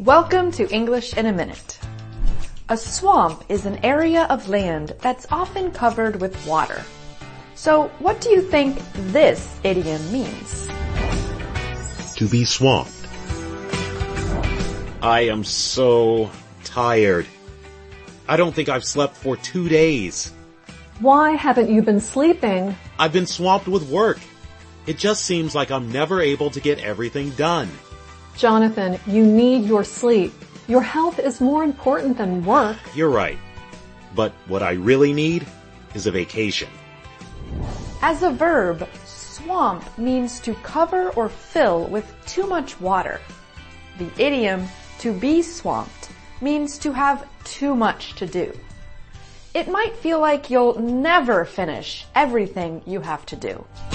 Welcome to English in a Minute. A swamp is an area of land that's often covered with water. So what do you think this idiom means? To be swamped. I am so tired. I don't think I've slept for 2 days. Why haven't you been sleeping? I've been swamped with work. It just seems like I'm never able to get everything done. Jonathan, you need your sleep. Your health is more important than work. You're right. But what I really need is a vacation. As a verb, swamp means to cover or fill with too much water. The idiom to be swamped means to have too much to do. It might feel like you'll never finish everything you have to do.